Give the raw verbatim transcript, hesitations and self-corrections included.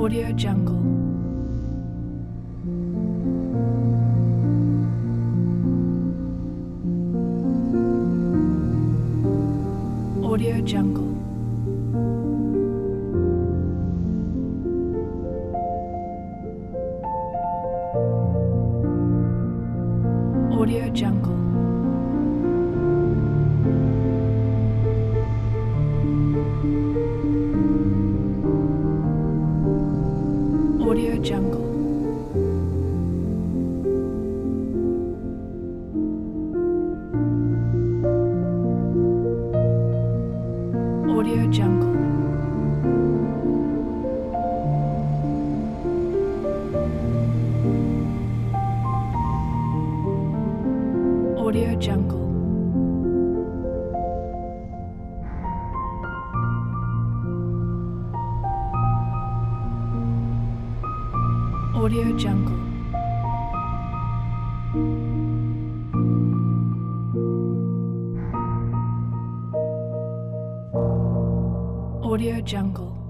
Audio Jungle. Audio Jungle. Audio Jungle. Audio Jungle. Audio Jungle. Audio Jungle. Audio Jungle. Audio Jungle.